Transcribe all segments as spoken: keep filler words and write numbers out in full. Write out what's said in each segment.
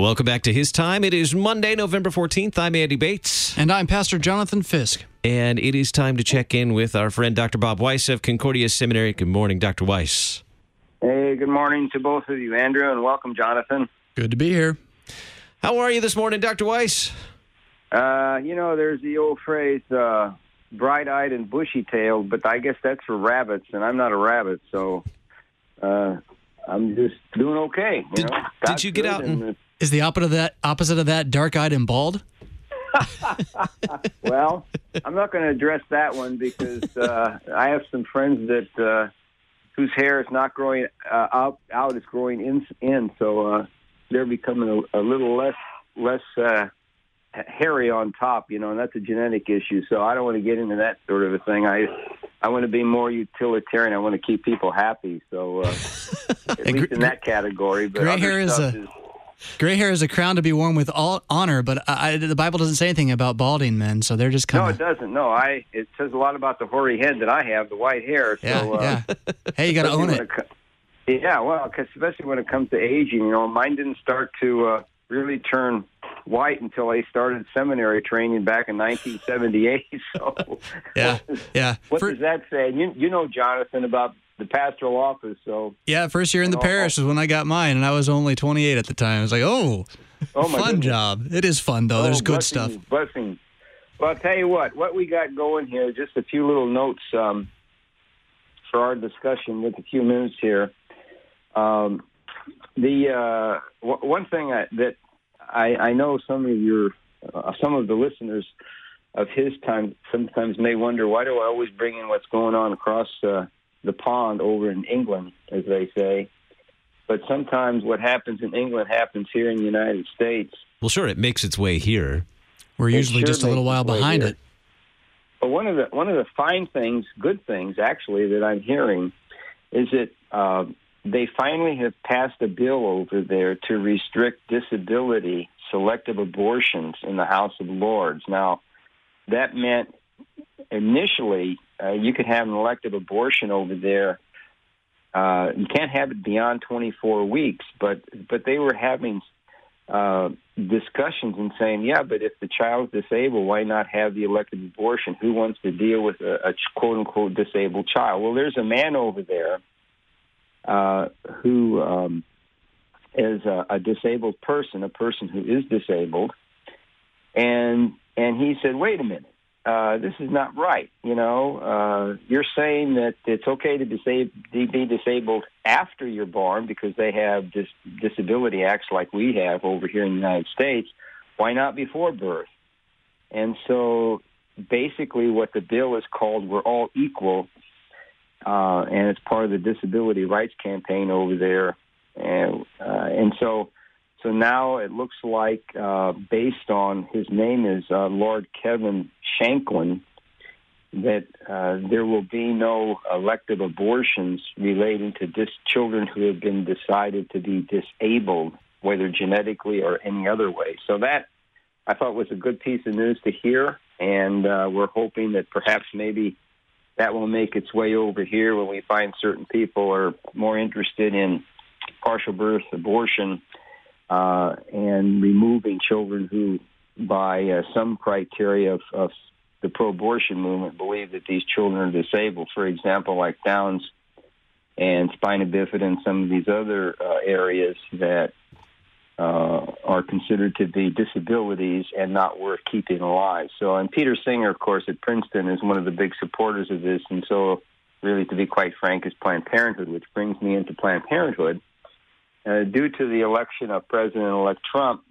Well, welcome back to His Time. It is Monday, November fourteenth. I'm Andy Bates. And I'm Pastor Jonathan Fisk. And it is time to check in with our friend Doctor Bob Weiss of Concordia Seminary. Good morning, Doctor Weiss. Hey, good morning to both of you, Andrew, and welcome, Jonathan. Good to be here. How are you this morning, Doctor Weiss? Uh, you know, there's the old phrase, uh, bright-eyed and bushy-tailed, but I guess that's for rabbits, and I'm not a rabbit, so uh, I'm just doing okay. You did, know? did you get out and... and Is the opposite of that, opposite of that dark-eyed and bald? Well, I'm not going to address that one because uh, I have some friends that uh, whose hair is not growing uh, out, out, it's growing in, in so uh, they're becoming a, a little less less uh, hairy on top, you know, and that's a genetic issue. So I don't want to get into that sort of a thing. I I want to be more utilitarian. I want to keep people happy. So uh, at least in that category. But gray other hair is stuff a is, gray hair is a crown to be worn with all honor, but I, the Bible doesn't say anything about balding men, so they're just kind no, of... it doesn't. No, I. It says a lot about the hoary head that I have, the white hair. Yeah, so, uh, yeah. Hey, you got to own it. it yeah, well, 'cause especially when it comes to aging, you know, mine didn't start to uh, really turn white until I started seminary training back in nineteen seventy-eight. So, yeah, yeah. What For, does that say? You, you know, Jonathan, about the pastoral office. So, yeah, first year in the know, parish was when I got mine, and I was only twenty-eight at the time. I was like, oh, oh my fun goodness. job. It is fun, though. Oh, There's good blessings, stuff. Blessings. Well, I'll tell you what, what we got going here, just a few little notes um, for our discussion with a few minutes here. Um, the uh, w- one thing I, that I, I know some of your, uh, some of the listeners of His Time sometimes may wonder, why do I always bring in what's going on across uh, the pond over in England, as they say? But sometimes what happens in England happens here in the United States. Well, sure, it makes its way here. We're It usually sure just a little makes while its way behind here. it. But one of the one of the fine things, good things actually, that I'm hearing is that uh, they finally have passed a bill over there to restrict disability selective abortions in the House of Lords. Now, that meant initially uh, you could have an elective abortion over there. Uh, you can't have it beyond twenty-four weeks, but but they were having uh, discussions and saying, yeah, but if the child's disabled, why not have the elective abortion? Who wants to deal with a, a quote-unquote disabled child? Well, there's a man over there uh, who um, is a, a disabled person, a person who is disabled, and and he said, wait a minute. Uh, this is not right. You know, uh, you're saying that it's okay to disab- be disabled after you're born because they have dis- disability acts like we have over here in the United States. Why not before birth? And so basically what the bill is called, We're All Equal, uh, and it's part of the disability rights campaign over there. And, uh, and so So now it looks like, uh, based on his name is uh, Lord Kevin Shanklin, that uh, there will be no elective abortions relating to dis- children who have been decided to be disabled, whether genetically or any other way. So that, I thought, was a good piece of news to hear, and uh, we're hoping that perhaps maybe that will make its way over here when we find certain people are more interested in partial birth abortion Uh, and removing children who, by uh, some criteria of, of the pro-abortion movement, believe that these children are disabled. For example, like Downs and spina bifida and some of these other uh, areas that uh, are considered to be disabilities and not worth keeping alive. So, and Peter Singer, of course, at Princeton is one of the big supporters of this. And so, really, to be quite frank, is Planned Parenthood, which brings me into Planned Parenthood. Uh, due to the election of President-elect Trump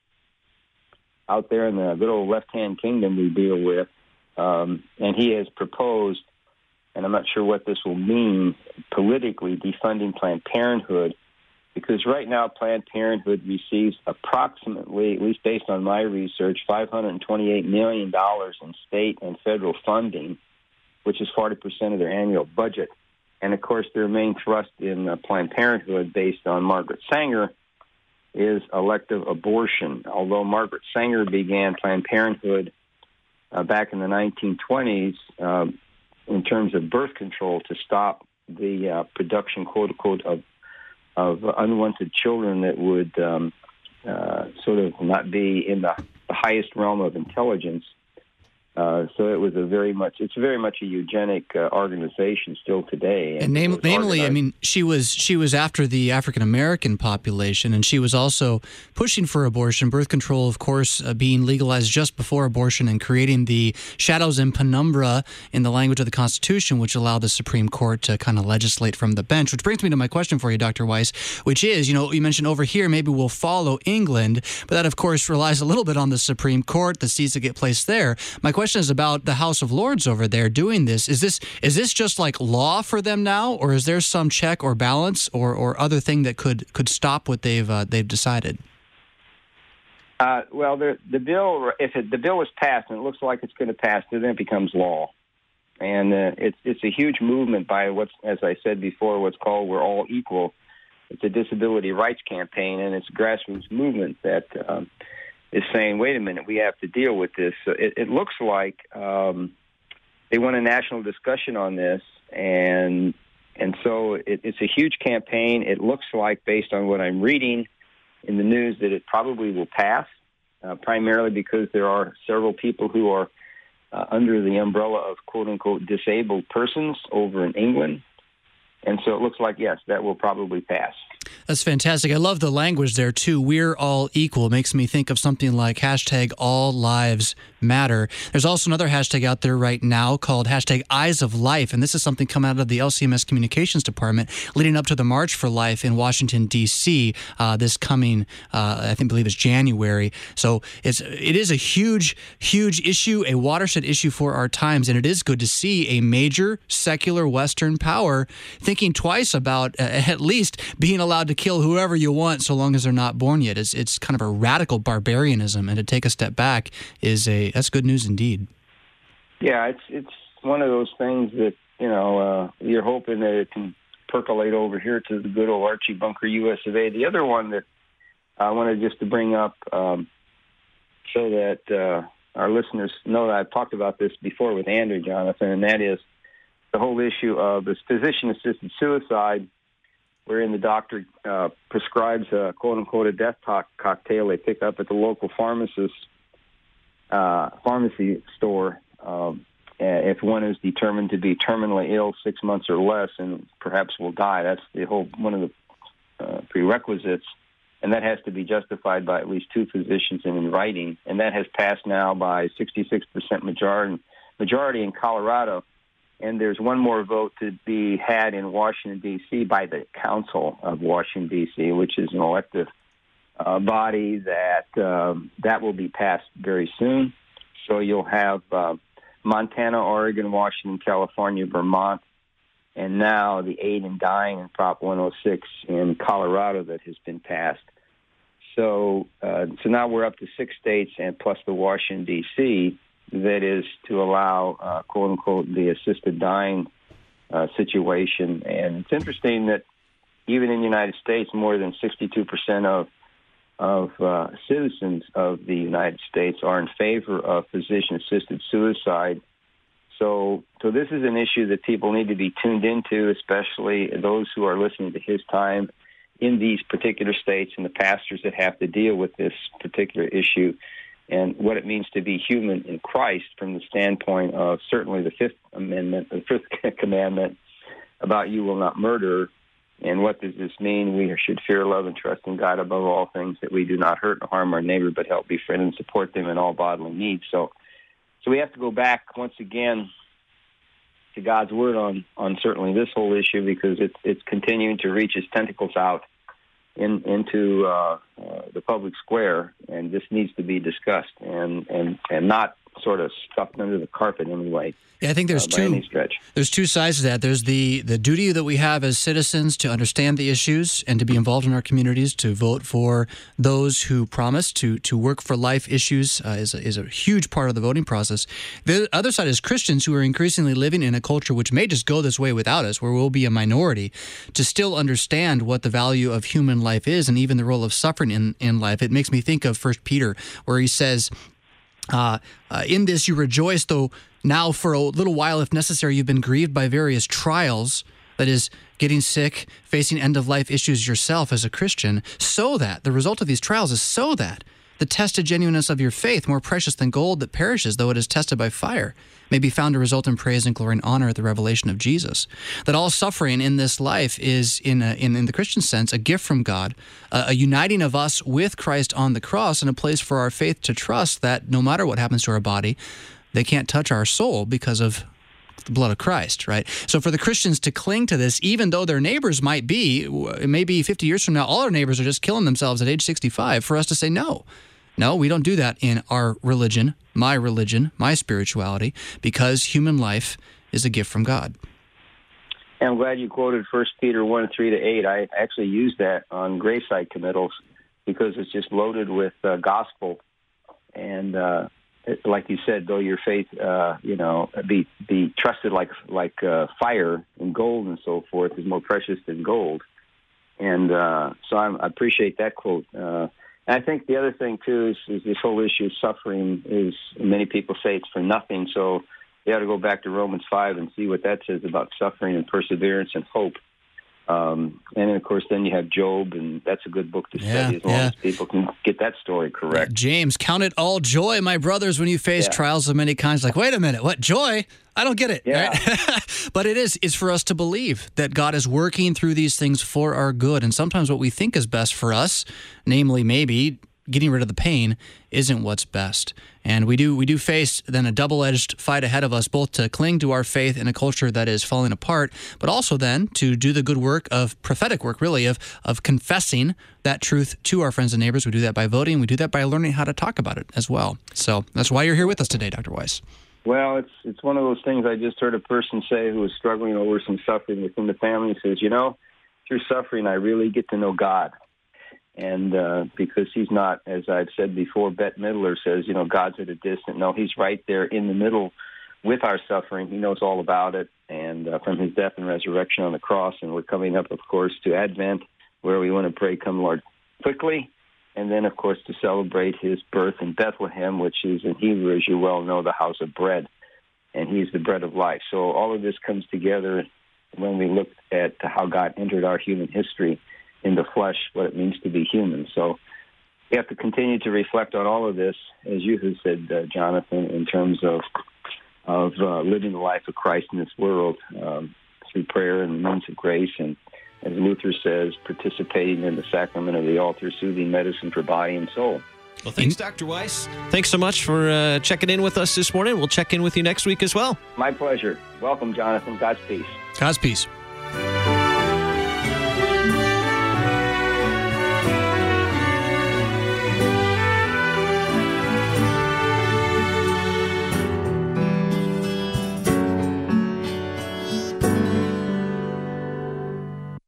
out there in the good old left-hand kingdom we deal with, um, and he has proposed, and I'm not sure what this will mean politically, defunding Planned Parenthood, because right now Planned Parenthood receives approximately, at least based on my research, five hundred twenty-eight million dollars in state and federal funding, which is forty percent of their annual budget. And, of course, their main thrust in uh, Planned Parenthood, based on Margaret Sanger, is elective abortion. Although Margaret Sanger began Planned Parenthood uh, back in the nineteen twenties uh, in terms of birth control to stop the uh, production, quote-unquote, of, of unwanted children that would um, uh, sort of not be in the, the highest realm of intelligence. Uh, so it was a very much, it's very much a eugenic uh, organization still today. And, and name, namely, organized. I mean, she was she was after the African American population, and she was also pushing for abortion, birth control, of course, uh, being legalized just before abortion, and creating the shadows and penumbra in the language of the Constitution, which allowed the Supreme Court to kind of legislate from the bench. Which brings me to my question for you, Doctor Weiss, which is, you know, you mentioned over here maybe we'll follow England, but that, of course, relies a little bit on the Supreme Court, the seats that get placed there. My question question is about the House of Lords over there doing this. Is this is this just like law for them now, or is there some check or balance or, or other thing that could could stop what they've uh, they've decided? Uh, well, the the bill, if it, the bill is passed, and it looks like it's going to pass, then it becomes law, and uh, it's it's a huge movement by what's, as I said before, what's called "We're All Equal." It's a disability rights campaign, and it's a grassroots movement that um, is saying, wait a minute, we have to deal with this. So it, it looks like um, they want a national discussion on this, and and so it, it's a huge campaign. It looks like, based on what I'm reading in the news, that it probably will pass, uh, primarily because there are several people who are uh, under the umbrella of quote-unquote disabled persons over in England. And so it looks like, yes, that will probably pass. That's fantastic. I love the language there, too. We're all equal. It makes me think of something like hashtag all lives matter. There's also another hashtag out there right now called hashtag Eyes of Life, and this is something coming out of the L C M S Communications Department leading up to the March for Life in Washington, D C uh, this coming, uh, I think, believe it's January. So it's it is a huge, huge issue, a watershed issue for our times, and it is good to see a major secular Western power thinking twice about uh, at least being allowed to kill whoever you want so long as they're not born yet. It's it's kind of a radical barbarianism, and to take a step back is a that's good news indeed. Yeah, it's it's one of those things that, you know, uh, you're hoping that it can percolate over here to the good old Archie Bunker U S of A. The other one that I wanted just to bring up um, so that uh, our listeners know that I've talked about this before with Andrew, Jonathan, and that is the whole issue of this physician-assisted suicide, wherein the doctor uh, prescribes a quote-unquote a death to- cocktail they pick up at the local pharmacist uh, pharmacy store um, if one is determined to be terminally ill six months or less and perhaps will die. That's the whole one of the uh, prerequisites, and that has to be justified by at least two physicians and in writing, and that has passed now by sixty-six percent majority, majority in Colorado. And there's one more vote to be had in Washington, D C by the Council of Washington, D C, which is an elective uh, body that um, that will be passed very soon. So you'll have uh, Montana, Oregon, Washington, California, Vermont, and now the aid in dying in Prop one oh six in Colorado that has been passed. So, uh, so now we're up to six states and plus the Washington, D C, that is to allow, uh, quote unquote, the assisted dying uh, situation. And it's interesting that even in the United States, more than sixty-two percent of of uh, citizens of the United States are in favor of physician-assisted suicide. So, so this is an issue that people need to be tuned into, especially those who are listening to His Time in these particular states and the pastors that have to deal with this particular issue, and what it means to be human in Christ from the standpoint of certainly the Fifth Amendment, the Fifth Commandment about you will not murder. And what does this mean? We should fear, love, and trust in God above all things, that we do not hurt or harm our neighbor, but help, befriend, and support them in all bodily needs. So, so we have to go back once again to God's Word on, on certainly this whole issue, because it's it's continuing to reach its tentacles out in, into uh, uh, the public square, and this needs to be discussed and, and, and not sort of stuffed under the carpet anyway. Yeah, I think there's uh, two. There's two sides to that. There's the the duty that we have as citizens to understand the issues and to be involved in our communities, to vote for those who promise to to work for life issues uh, is a, is a huge part of the voting process. The other side is Christians who are increasingly living in a culture which may just go this way without us, where we'll be a minority, to still understand what the value of human life is and even the role of suffering in in life. It makes me think of First Peter, where he says, Uh, uh, in this you rejoice, though now for a little while, if necessary, you've been grieved by various trials, that is getting sick, facing end-of-life issues yourself as a Christian, so that the result of these trials is so that the tested genuineness of your faith, more precious than gold that perishes, though it is tested by fire, may be found to result in praise and glory and honor at the revelation of Jesus. That all suffering in this life is, in a, in, in the Christian sense, a gift from God, a, a uniting of us with Christ on the cross, and a place for our faith to trust that no matter what happens to our body, they can't touch our soul because of the blood of Christ, right? So for the Christians to cling to this, even though their neighbors might be, maybe fifty years from now, all our neighbors are just killing themselves at age sixty-five, for us to say, no, no, we don't do that in our religion, my religion, my spirituality, because human life is a gift from God. And I'm glad you quoted First Peter one, three to eight. I actually use that on gravesite committals because it's just loaded with uh, gospel. And uh, it, like you said, though your faith, uh, you know, be be trusted like like uh, fire and gold and so forth is more precious than gold. And uh, so I'm, I appreciate that quote. Uh, and I think the other thing, too, is, is this whole issue of suffering is, many people say it's for nothing. So you ought to go back to Romans five and see what that says about suffering and perseverance and hope. Um, and, then, of course, then you have Job, and that's a good book to study yeah, as long yeah. as people can get that story correct. James, count it all joy, my brothers, when you face Yeah. trials of many kinds. Like, wait a minute, what, joy? I don't get it. Yeah. Right? But it is, it's for us to believe that God is working through these things for our good. And sometimes what we think is best for us, namely maybe getting rid of the pain, isn't what's best. And we do we do face then a double-edged fight ahead of us, both to cling to our faith in a culture that is falling apart, but also then to do the good work of prophetic work, really, of of confessing that truth to our friends and neighbors. We do that by voting. We do that by learning how to talk about it as well. So that's why you're here with us today, Doctor Weiss. Well, it's it's one of those things. I just heard a person say who was struggling over some suffering within the family. He says, you know, through suffering, I really get to know God. And uh, because he's not, as I've said before, Bette Midler says, you know, God's at a distance. No, he's right there in the middle with our suffering. He knows all about it, and uh, from his death and resurrection on the cross. And we're coming up, of course, to Advent, where we want to pray, come, Lord, quickly. And then, of course, to celebrate his birth in Bethlehem, which is in Hebrew, as you well know, the house of bread. And he's the bread of life. So all of this comes together when we look at how God entered our human history in the flesh, what it means to be human. So we have to continue to reflect on all of this, as you have said, uh, Jonathan, in terms of of uh, living the life of Christ in this world um, through prayer and the means of grace, and as Luther says, participating in the sacrament of the altar, soothing medicine for body and soul. Well, thanks, Doctor Weiss. Thanks so much for uh, checking in with us this morning. We'll check in with you next week as well. My pleasure. Welcome, Jonathan. God's peace. God's peace.